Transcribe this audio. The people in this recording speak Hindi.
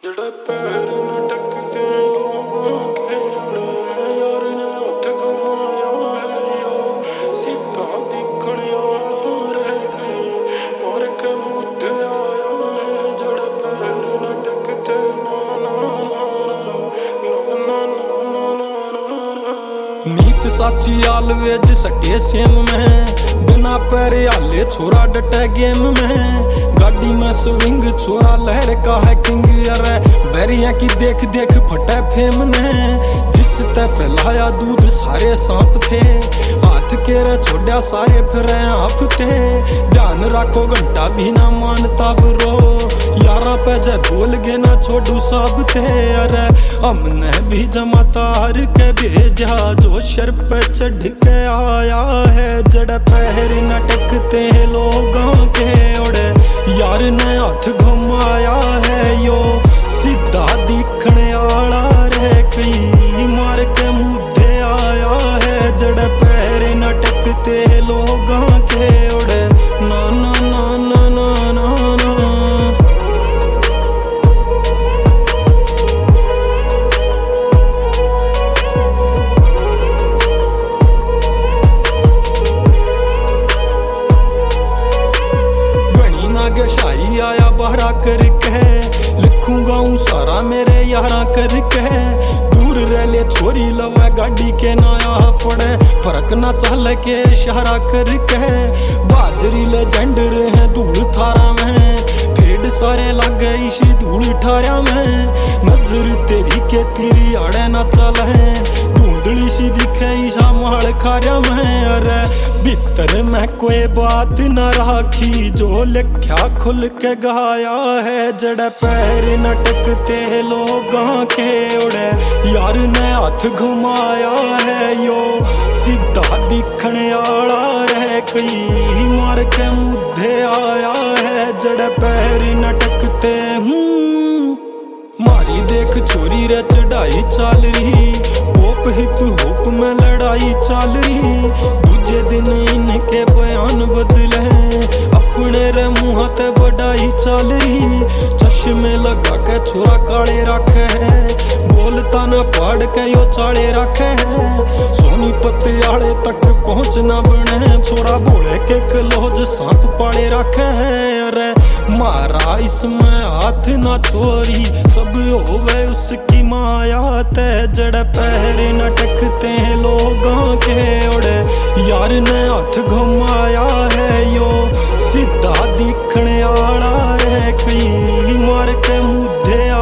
जड़ा पैर न टकते लोगों के अड़े यार ने हथ घुमाया है यो सीधा दिखने वाला रह गई मार के मुद्दे आया है जड़ा पैर न टकते ना ना ना ना ना ना ना नीत साची आलवेज सटे सेम में बिना पैरे आले छोरा डटे गेम में गाड़ी में स्विंग छोरा लहर का है किंग अरे बैरिया की देख देख फटे फेम ने जिस ते पिलाया दूध सारे सांप थे हाथ के रे छोड़ा सारे फिर आप थे ध्यान रखो घंटा भी ना मानता ब्रो यारा पे जे बोल गे ना छोड़ू सब थे अरे हमने भी जमा तार के भेजा जो शर पे चढ़ के आया है जड़ पैर न टकते लोगों के ओड़े यार ने हाथ घुमाया है यो सीधा दिखने वाला रह कई मार के मुद्दे आया है जड़ पैर न टकते लोगों के ओड़े ना ना ना ना ना ना ना शाही आया बहरा करके लिखूंगा हूँ सारा मेरे यारा करके दूर रह ले छोरी लवे गाड़ी के नाया पड़े फर्क ना चल के इशारा करके बाजरी ले झंड रहे धूल थारा में फेड सारे लग गई सी धूल ठारा में नजर तेरी के तेरी आड़े ना चल है धुंधली सी दिखे ईसा माल खारा में अरे भीतर में कोई बात न राखी जो लिखा खुल के गाया है जड़ पैर न टकते लोगों के ओड़े यार ने हाथ घुमाया है यो सीधा दिखने वाला रह कई मार के मुद्दे आया है जड़ पैर न टकते मारी देख छोरी रे चढ़ाई चाल रही होप हिप होप में लड़ाई चाल रही दूजे दिन इनके बयान बदले अपने रे मुँह ते बढ़ाई चाल रही चश्मे लगा के छोरा काले रखे है बोलता ना पढ़ के यो चाले रखे है सोनी पतियाले तक पहुँचना बने छोरा बोले के कलोज सांप पाले रखे है अरे मारा इसमें हाथ ना छोरी सब होवे उसकी माया ते जड़ पैर न टकते लोगों के ओड़े यार ने हाथ घुमाया है यो सीधा दिखने वाला रह कई मार के मुद्दे